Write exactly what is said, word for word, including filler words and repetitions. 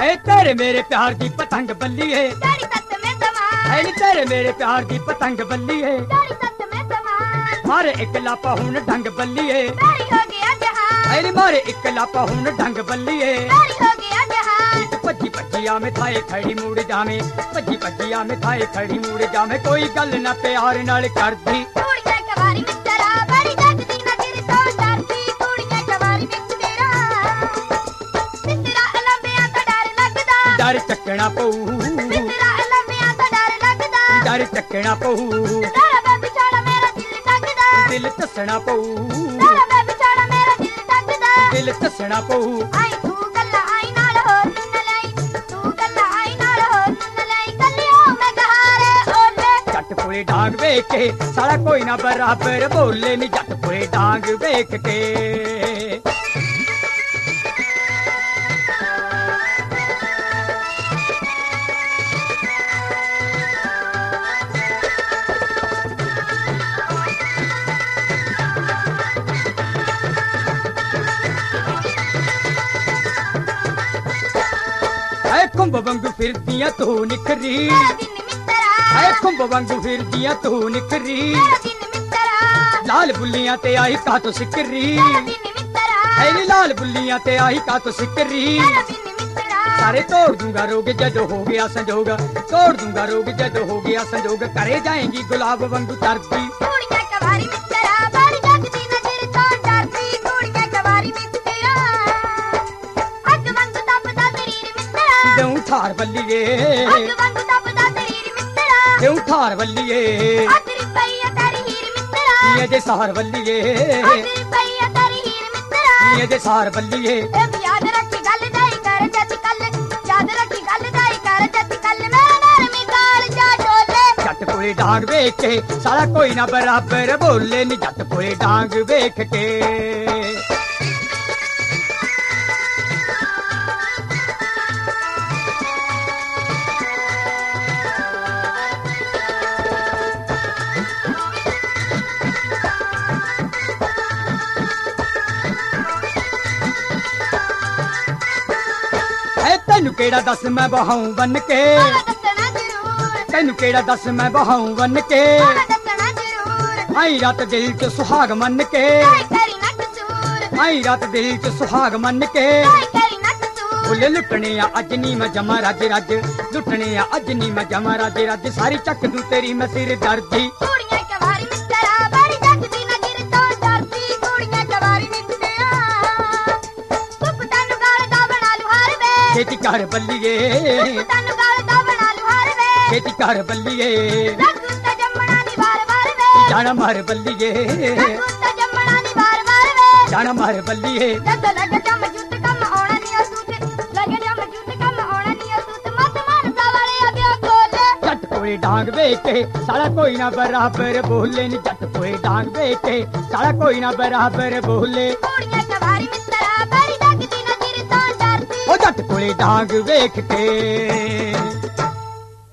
ऐ तेरे मेरे प्यार दी पतंग बल्ली है, तेरी सत में समा, ऐ नी तेरे मेरे प्यार दी पतंग बल्ली है, तेरी सत में समा, मारे एक लापा हुन ढंग बल्ली है, तेरी हो गया जहां, ऐ नी मारे एक लापा हुन ढंग बल्ली है, तेरी हो गया जहां, भज्जी भज्जिया में थाए खड़ी मुड़ जावे, भज्जी भज्जिया में थाए खड़ी मुड़ जावे, कोई गल ना प्यार नाल करदी, कुड़ियां कवारी में तेरा बड़ी जगदी ना तेरे तो डरदी, कुड़ियां कवारी में तेरा मित्रा अलंबिया तो डर लगदा, डर चकना पऊ, मित्रा अलंबिया तो डर लगदा, डर चकना पऊ, तेरा बेबी छोड़ा मेरा दिल लगदा, दिल तसना पऊ, तेरा बेबी छोड़ा मेरा दिल लगदा, दिल तसना पऊ, आई तू गल्ला आई नाल होर न लाई, तू गल्ला आई नाल होर न लाई, कलियो मैं गहारे ओले, जट पुरे डांग वेख के साला कोई ना बराबर बोले नी, जट पुरे डांग वेख के ऐ कुंभ वांगू फिरदियां तू निखरी, मेरा दिन मित्रा, ऐ कुंभ वांगू फिरदियां तू निखरी, मेरा दिन मित्रा, लाल बुल्लियां ते आई का तो सिकरी, मेरा दिन मित्रा, ऐ नी लाल बुल्लियां ते आई का तो सिकरी, मेरा दिन मित्रा, सारे तोड़ दूंगा रोग जदो हो गया संजोग, तोड़ दूंगा रोग जदो हो गया संजोग, करे जाएंगी गुलाब वांगू तरती, कुड़ियां कवारी में तेरा बड़ी जगदी ना तेरे तो डरदी, कुड़ियां कवारी में तेरा अग वांगू तपदा शरीर मित्रा, देऊं ठार बल्लिए, अग वांगू तपदा शरीर मित्रा, देऊं ठार बल्लिए, अदरी पईया तेरी हीर मित्रा, ये जे सार बल्लिए, अदरी पईया तेरी हीर मित्रा, ये जे सार बल्लिए, ए भी याद रखी गल दाई कर जत कल, याद रखी गल दाई कर जत कल, मेरा नरमी काल जा डोले, जट पुरे डांग वेख के साला कोई ना बराबर बोले नी, जट पुरे डांग वेख के ऐ तैनू केड़ा दस मैं बहाऊं बन के, मैं दसना जरूर, तैनू केड़ा दस मैं बहाऊं बन के, मैं दसना जरूर, आई रात दिल च सुहाग मन के, कोई करी ना कसूर, आई रात दिल च सुहाग मन के, कोई करी ना कसूर, फुੱਲ लुटने आ अज नी मैं जमा रज रज, लुटने आ अज नी मैं जमा रज रज, सारी चक दूं तेरी मैं सिर दर्दी, कुड़ियां कवारी में तेरा बड़ी जगदी ना तेरे तो डरदी, कुड़ियां कवारी में तेरा धुप तन गाल दा बना लू हर वे, खेती कर बल्लिए, धुप तन गाल दा बना लू हर वे, खेती कर बल्लिए, रघु ते जमना नी वार वार वे, जाना मार बल्लिए, रघु ते जमना नी वार वार वे, जाना मार बल्लिए, जद लग जम जुत कम आउणा नी असूत, लग जम जुत कम आउणा नी असूत, मत मानसा वाले अगे कोले, जट पुरे डांग वेख के साला कोई ना बराबर बोले नी, जट पुरे डांग वेख के साला कोई ना बराबर बोले, कुड़ियां कवारी में तेरा बड़ी जगदी ना तेरे तो डरदी, ओ जट पुरे डांग वेख के